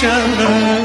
شود.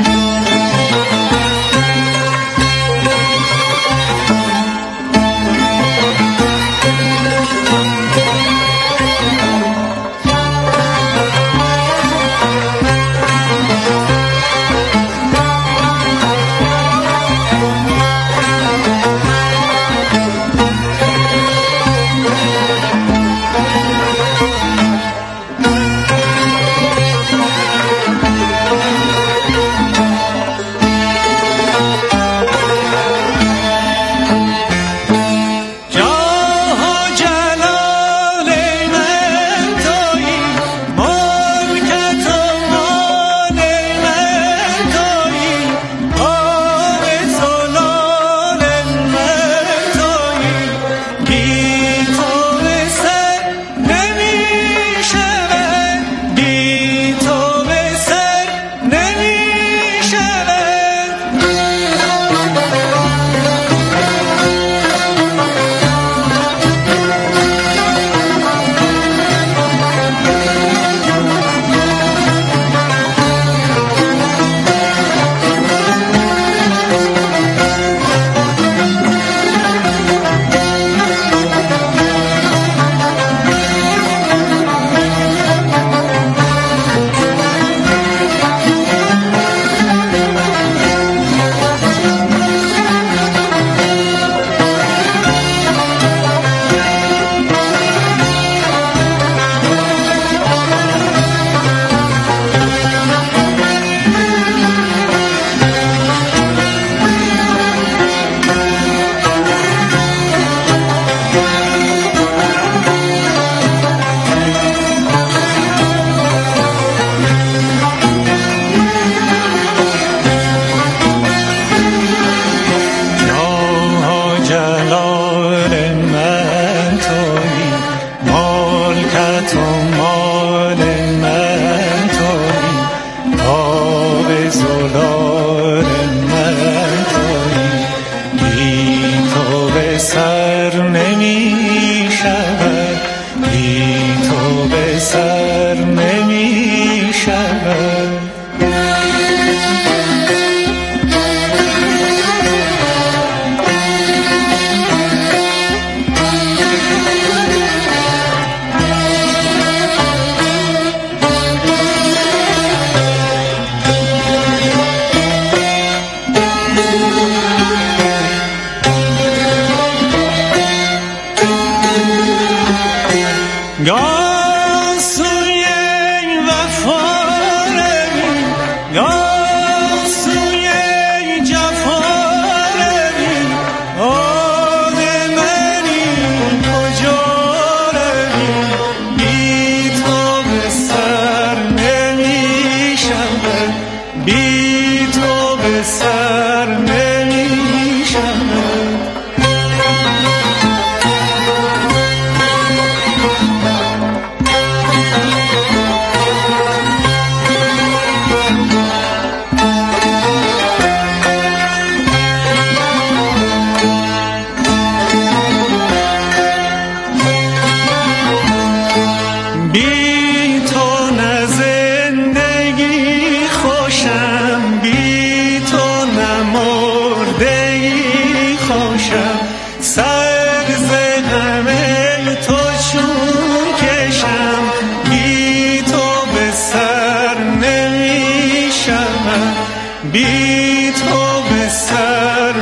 بی تو به سر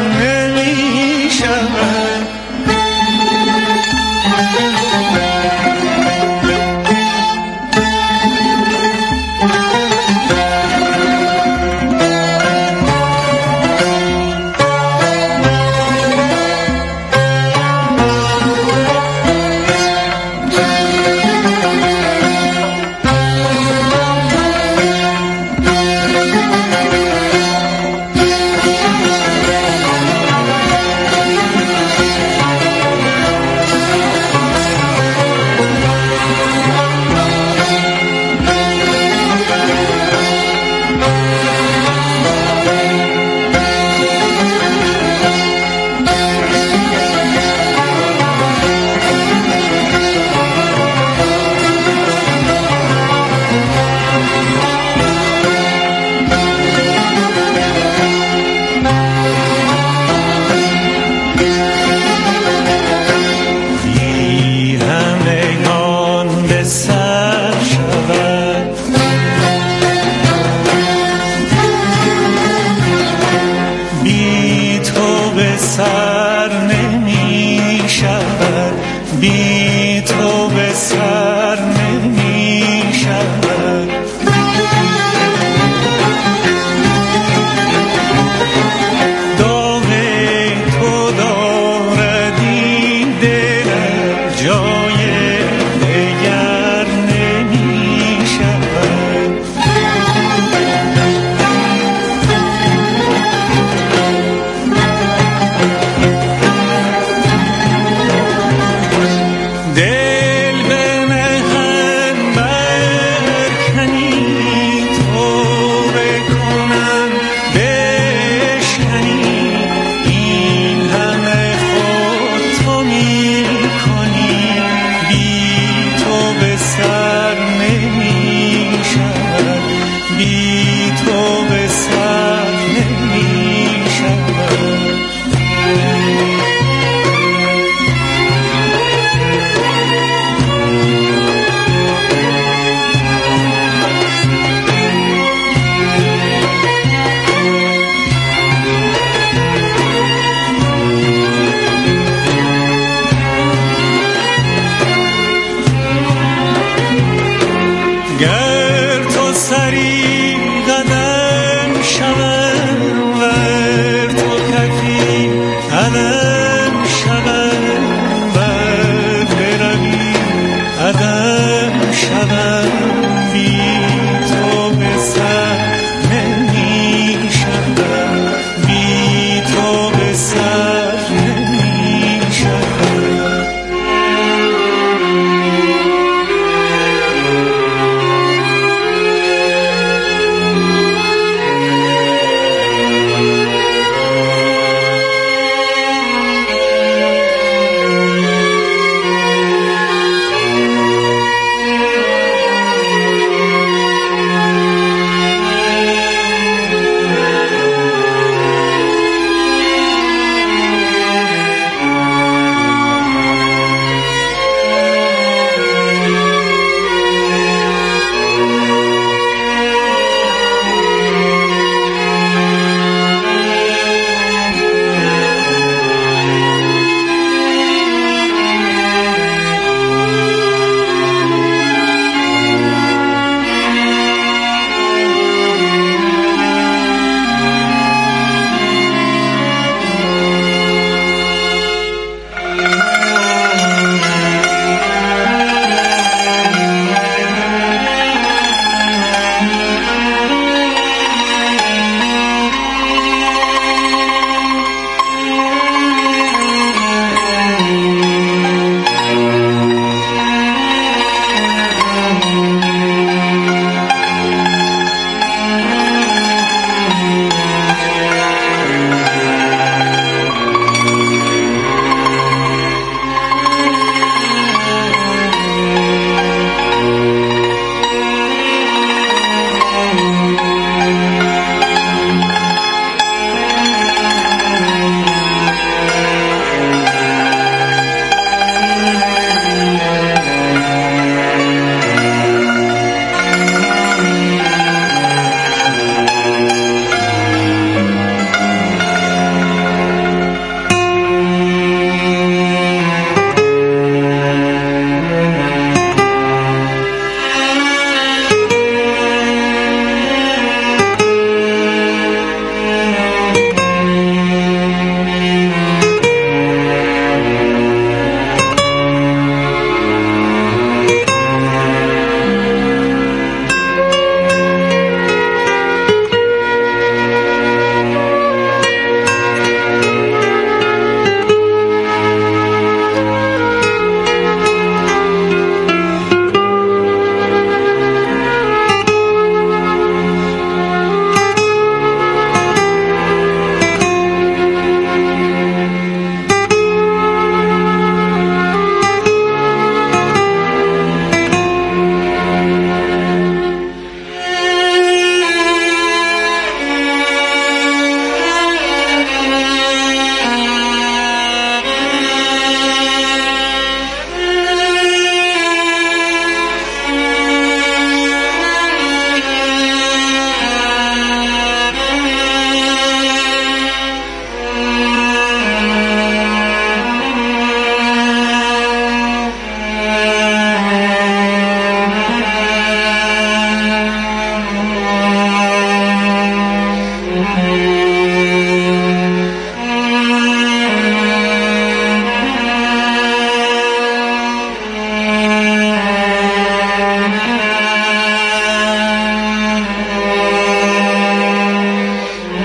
نمی شود. سر نمی شود، بی تو به سر نمی شود. داغ تو دارد این دل، جای دگر نمی شود.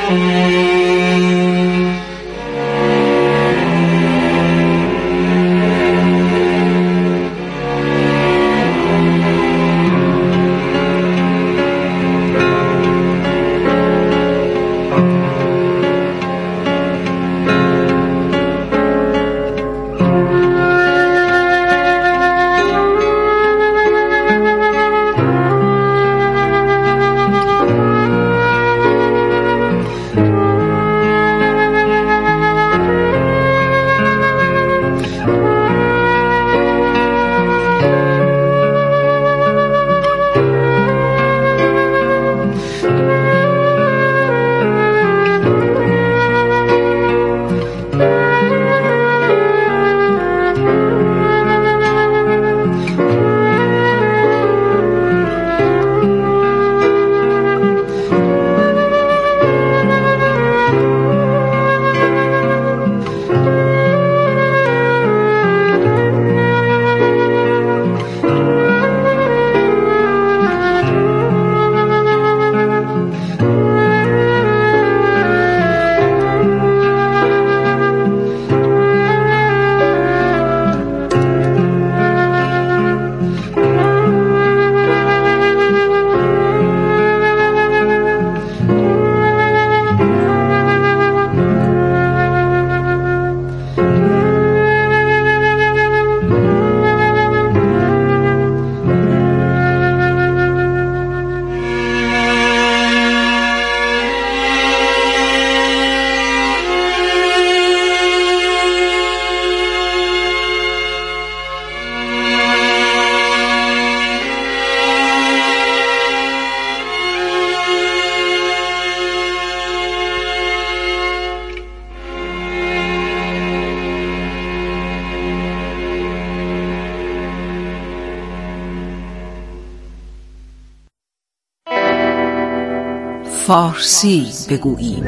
فارسی بگوییم.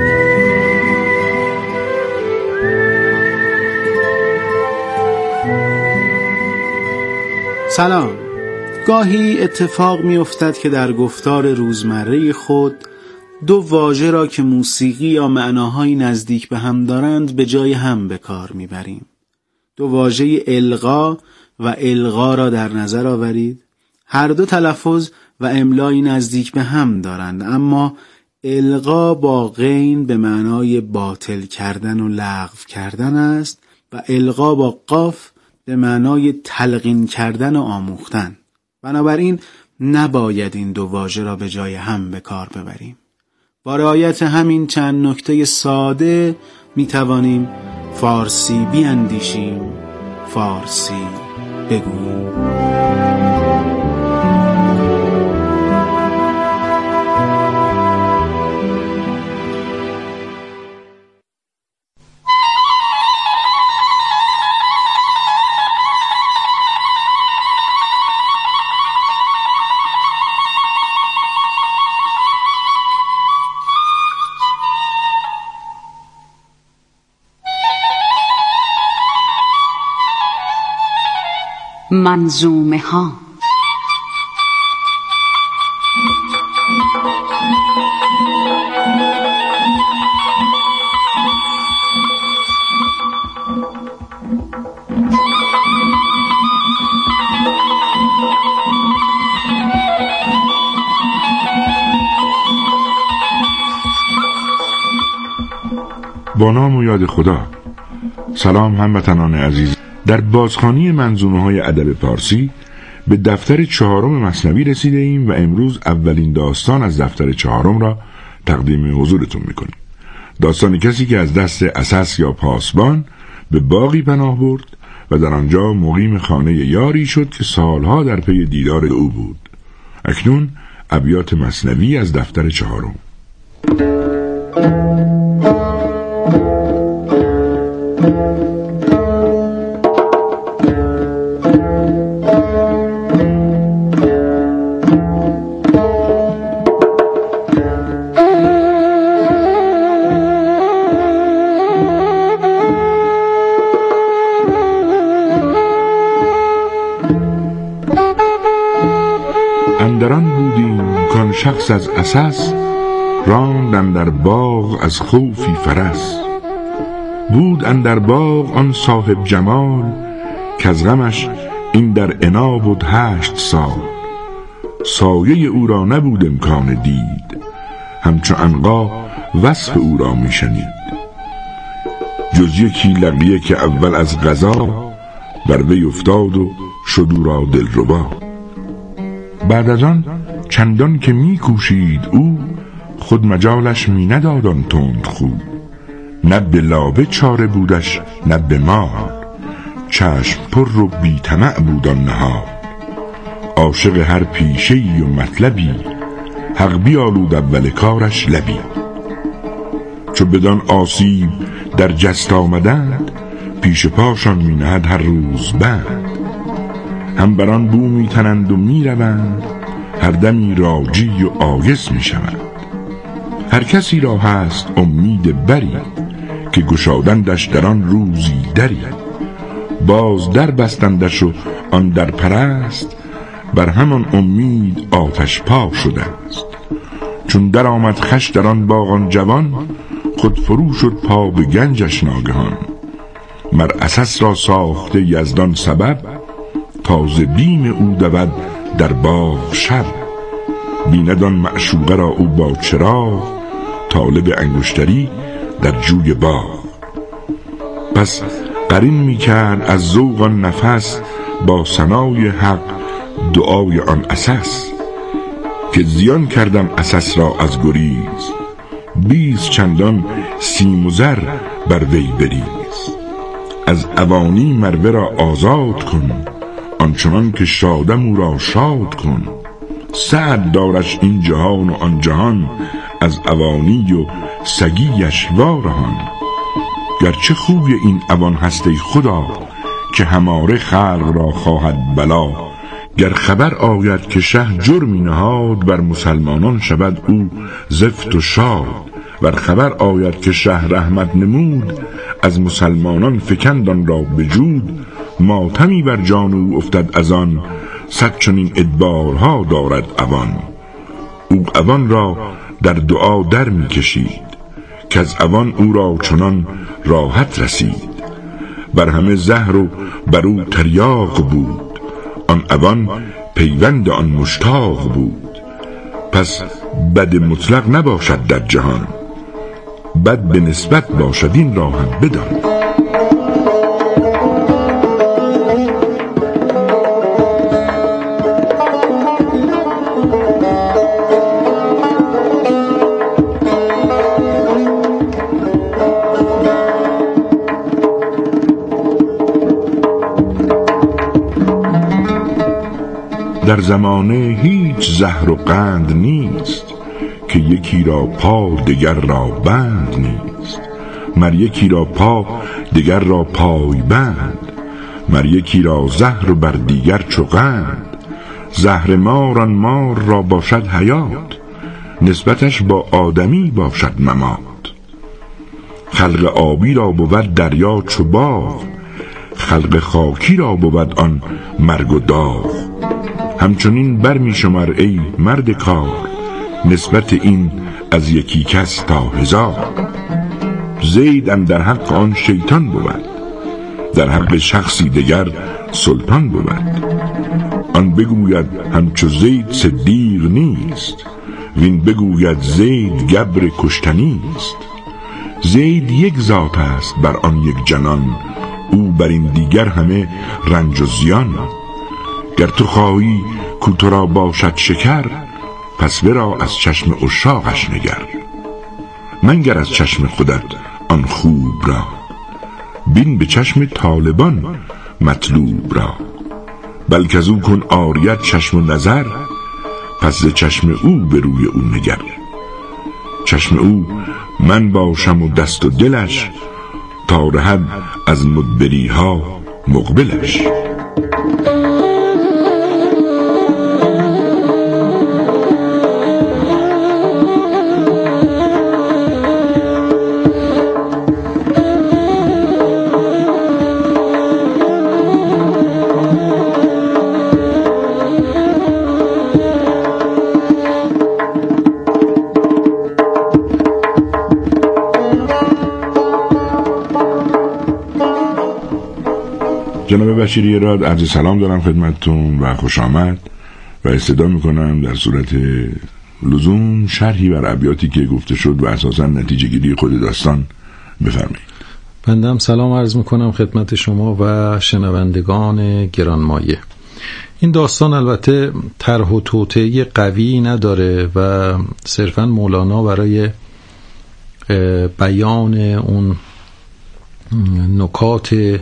سلام. گاهی اتفاق می افتد که در گفتار روزمره خود دو واژه را که موسیقی یا معناهای نزدیک به هم دارند به جای هم به کار می بریم. دو واژه القا و الغا را در نظر آورید. هر دو تلفظ و املایی نزدیک به هم دارند، اما القا با غین به معنای باطل کردن و لغو کردن است و القا با قاف به معنای تلقین کردن و آموختن. بنابراین نباید این دو واژه را به جای هم به کار ببریم. با رعایت همین چند نکته ساده می توانیم فارسی بیاندیشیم، فارسی بگوییم. منظومه ها. با نام و یاد خدا. سلام هموطنان عزیز. در بازخوانی منظومه‌های ادب پارسی به دفتر 4 مثنوی رسیده ایم و امروز اولین داستان از دفتر 4 را تقدیم حضورتون میکنیم. داستان کسی که از دست عسس یا پاسبان به باغی پناه برد و در آنجا مقیم خانه یاری شد که سالها در پی دیدار او بود. اکنون ابیات مثنوی از دفتر 4. اندران بودیم کان شخص از عسس راند اندر باغ از خوفی فرس. بود اندر باغ آن صاحب جمال، کز غمش این در عنا بود 8 سال. سایه او را نبود امکان دید، همچو عنقا وصف او را می شنید. جز یکی لقیه که اول از قضا، بر وی افتاد و شد او را دلربا. بعد از آن چندان که می کوشید او، خود مجالش می نداد آن تند خو. نه به لابه چاره بودش نه به مال، چشم پر و بی طمع بود آن نهال. عاشق هر پیشه‌ای و مطلبی، حق بیالود اول کارش لبی. چو بدان آسیب در جست آمدند، پیش پاشان می نهد هر روز بند. هم بران بو می تنند و می روند، هر دمی راجی و آیس می شوند. هر کسی را هست امید بری، که گشادندش در آن روزی دری. باز در بستندش و آن در پرست، بر همان امید آتش پا شده است. چون در آمد خوش در آن باغ آن جوان، خود فرو شد پا به گنجش ناگهان. مر عسس را ساخته یزدان سبب، تازه بیم او دود در باغ شب. بیند آن معشوقه را او با چراغ، طالب انگشتری در جوی باغ. پس قرین می کرد از ذوق آن نفس، با ثنای حق دعای آن عسس. که زیان کردم عسس را از گریز، 20 چندان سیم و زر بر وی بریز. از عوانی مروه را آزاد کن، آنچنان که شادم او را شاد کن. سعد دارش این جهان و آن جهان، از عوانی و سگیش وارهان. گرچه خوی این عوان هست ای خدا، که هماره خلق را خواهد بلا. گر خبر آید که شه جرمی نهاد، بر مسلمانان شود او زفت و شاد. ور خبر آید که شه رحمت نمود، از مسلمانان فکندان را بجود. ماتمی بر جان او افتد از آن، 100 چنین ادبارها دارد عوان. او عوان را در دعا در می کشید، که از عوان او را چنان راحت رسید. بر همه زهر و بر او تریاق بود، آن عوان پیوند آن مشتاق بود. پس بد مطلق نباشد در جهان، بد به نسبت باشد این را هم بدان. در زمانه هیچ زهر و قند نیست، که یکی را پا دگر را بند نیست. مر یکی را پا دگر را پای بند، مر یکی را زهر و بر دیگر چو قند. زهر مار آن مار را باشد حیات، نسبتش با آدمی باشد ممات. خلق آبی را بود دریا چو باغ، خلق خاکی را بود آن مرگ و داغ. همچنین بر می شمر ای مرد کار، نسبت این از یکی کس تا 1000. زید اندر حق آن شیطان بود، در حق شخصی دگر سلطان بود. آن بگوید همچو زید صدیق نیست، وین بگوید زید گبر کشتنی است. زید یک ذات است بر آن یک جنان، او بر این دیگر همه رنج و زیان. گر تو خواهی کو تو را باشد شکر، پس برا از چشم عشاقش نگر. منگر از چشم خودت آن خوب را، بین به چشم طالبان مطلوب را. بلکه از او کن عاریت چشم و نظر، پس ز چشم او به روی او نگر. چشم او من باشم و دست و دلش، تا رهد از مدبری ها مقبلش. جناب بشیری اراد، عرض سلام دارم خدمتتون و خوش آمد و استدعا میکنم در صورت لزوم شرحی بر ابیاتی که گفته شد و اساساً نتیجه گیری خود داستان بفرمایید. بنده هم سلام عرض میکنم خدمت شما و شنوندگان گرانمایه. این داستان البته طرح و توطئه قوی نداره و صرفاً مولانا برای بیان اون نکات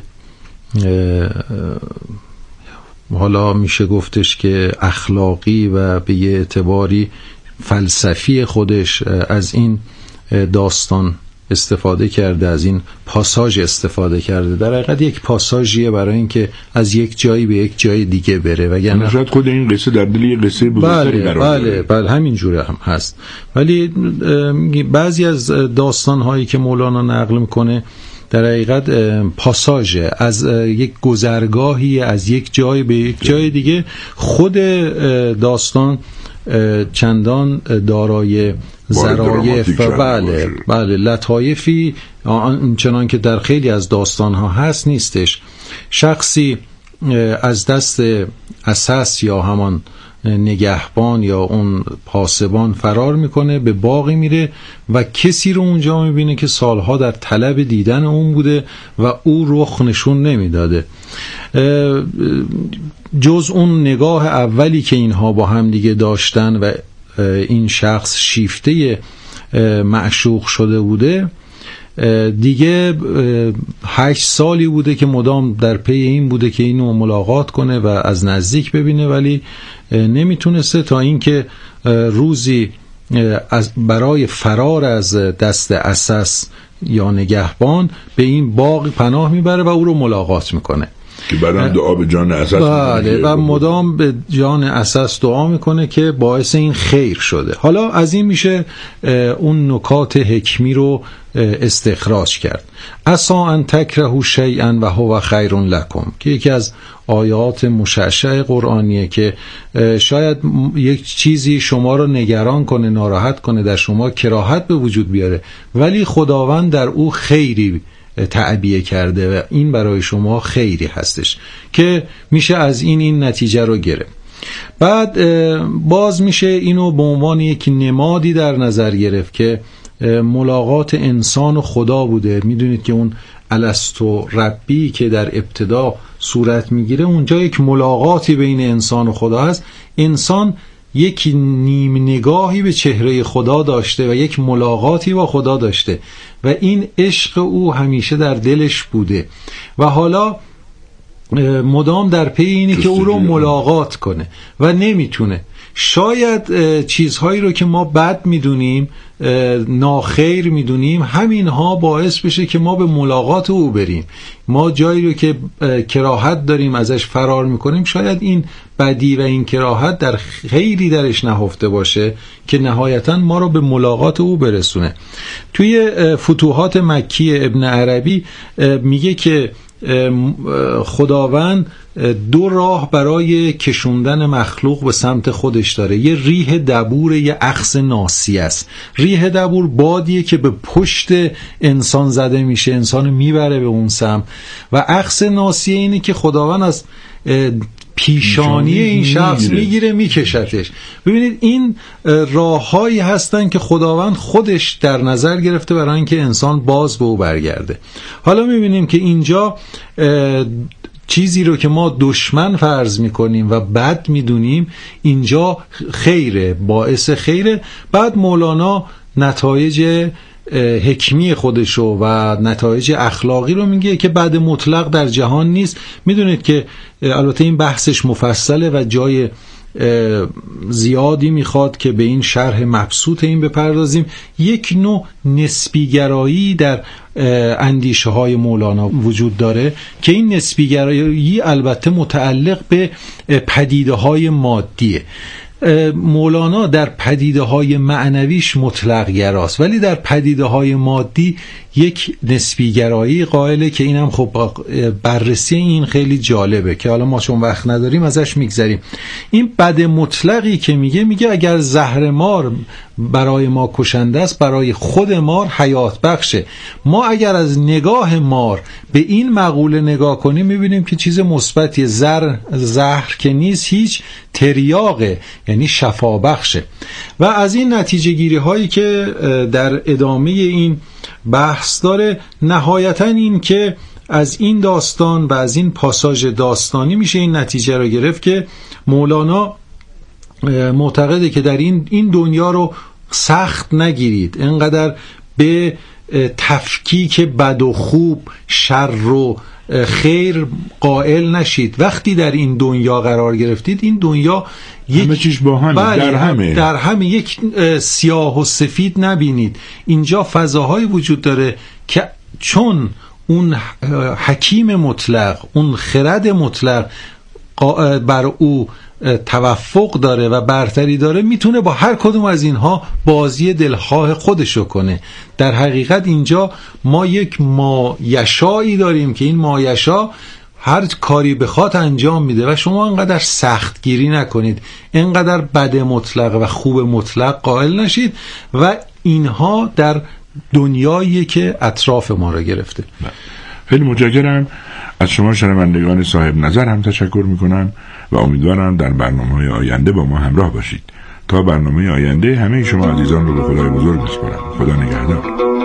حالا میشه گفتش که اخلاقی و به یه اعتباری فلسفی خودش از این داستان استفاده کرده، از این پاساژ استفاده کرده. در حقیقت یک پاساژیه برای اینکه از یک جایی به یک جای دیگه بره، وگرنه شاید خود این قصه در دل یک قصه بزرگتری قرار داره. بله همین جوره هم هست. ولی بعضی از داستان‌هایی که مولانا نقل میکنه در حقیقت پاساژ از یک گذرگاهی از یک جای به یک جای دیگه. خود داستان چندان دارای ظرایف بله لطایفی چنان که در خیلی از داستان‌ها هست نیستش. شخصی از دست اساس یا همان نگهبان یا اون پاسبان فرار میکنه، به باغی میره و کسی رو اونجا میبینه که سالها در طلب دیدن اون بوده و او رخ نشون نمیداده. جز اون نگاه اولی که اینها با هم دیگه داشتن و این شخص شیفته معشوق شده بوده، دیگه 8 سالی بوده که مدام در پی این بوده که اینو ملاقات کنه و از نزدیک ببینه، ولی نمیتونسته، تا اینکه روزی برای فرار از دست اساس یا نگهبان به این باغ پناه میبره و او رو ملاقات میکنه که بعدم دعا به جان اساس و مدام به جان اساس دعا میکنه که باعث این خیر شده. حالا از این میشه اون نکات حکمی رو استخراج کرد. عسا ان تکرهوا شیئا و هو خیر لکم، که یکی از آیات مشعشع قرآنیه که شاید یک چیزی شما رو نگران کنه، ناراحت کنه، در شما کراهت به وجود بیاره، ولی خداوند در او خیری تعبیه کرده و این برای شما خیری هستش، که میشه از این نتیجه رو گرفت. بعد باز میشه اینو به عنوان یک نمادی در نظر گرفت که ملاقات انسان و خدا بوده. میدونید که اون الستو ربی که در ابتدا صورت میگیره، اونجا یک ملاقاتی بین انسان و خدا هست. انسان یک نیم نگاهی به چهره خدا داشته و یک ملاقاتی با خدا داشته و این عشق او همیشه در دلش بوده و حالا مدام در پی اینه که او رو ملاقات کنه و نمیتونه. شاید چیزهایی رو که ما بد میدونیم، ناخیر میدونیم، همینها باعث بشه که ما به ملاقات او بریم. ما جایی رو که کراهت داریم ازش فرار میکنیم، شاید این بدی و این کراهت در خیری درش نهفته باشه که نهایتاً ما رو به ملاقات او برسونه. توی فتوحات مکی ابن عربی میگه که خداوند 2 راه برای کشوندن مخلوق به سمت خودش داره. یه ریح دبور، یه اخذ ناصیه است. ریح دبور بادیه که به پشت انسان زده میشه، انسان میبره به اون سمت، و اخذ ناصیه اینه که خداوند از پیشانی این شخص میگیره میکشتش. ببینید این راههایی هستن که خداوند خودش در نظر گرفته برای اینکه انسان باز به او برگرده. حالا میبینیم که اینجا چیزی رو که ما دشمن فرض میکنیم و بد میدونیم اینجا خیره، باعث خیره. بعد مولانا نتایج حکمی خودشو و نتایج اخلاقی رو میگه که بعد مطلق در جهان نیست. میدونید که البته این بحثش مفصله و جای زیادی میخواد که به این شرح مبسوط این بپردازیم. یک نوع نسبیگرایی در اندیشه های مولانا وجود داره که این نسبیگرایی البته متعلق به پدیده های مادیه. مولانا در پدیده های معنویش مطلق گراست، ولی در پدیده های مادی یک نسبی گرایی قائله که اینم خب بررسی این خیلی جالبه که حالا ما چون وقت نداریم ازش میگذریم. این بد مطلقی که میگه اگر زهر مار برای ما کشنده است، برای خود مار حیات بخشه. ما اگر از نگاه مار به این مقوله نگاه کنیم میبینیم که چیز مثبتی، زهر که نیست، هیچ تریاقه، یعنی شفا بخشه. و از این نتیجه گیری هایی که در ادامه این بحث داره، نهایتا این که از این داستان و از این پاساژ داستانی میشه این نتیجه رو گرفت که مولانا معتقده که در این دنیا رو سخت نگیرید، انقدر به تفکیک بد و خوب، شر و خیر قائل نشید. وقتی در این دنیا قرار گرفتید، این دنیا همه چیز با همه، در همه یک سیاه و سفید نبینید. اینجا فضاهایی وجود داره که چون اون حکیم مطلق، اون خرد مطلق بر او توفق داره و برتری داره، میتونه با هر کدوم از اینها بازی دلخواه خودشو کنه. در حقیقت اینجا ما یک مایشایی داریم که این مایشا هر کاری بخواد انجام میده و شما انقدر سخت گیری نکنید، انقدر بد مطلق و خوب مطلق قائل نشید. و اینها در دنیایی که اطراف ما را گرفته. خیلی متشکرم از شما شنوندگان صاحب نظر هم تشکر میکنم و امیدوارم در برنامه‌های آینده با ما همراه باشید. تا برنامه آینده همه شما عزیزان رو به خدای بزرگ بسپارم. خدا نگهدار.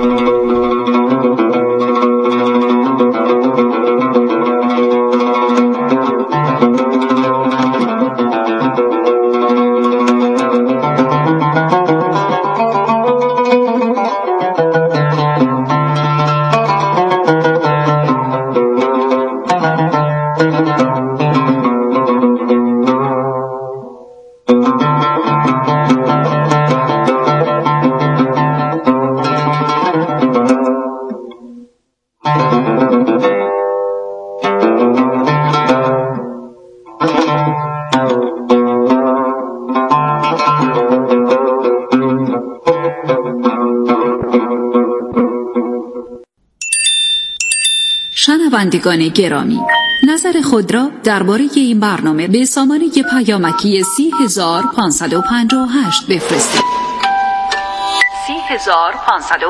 شنوندگان گرامی، نظر خود را درباره این برنامه به سامانه پیامکی 30558 بفرستید. 30558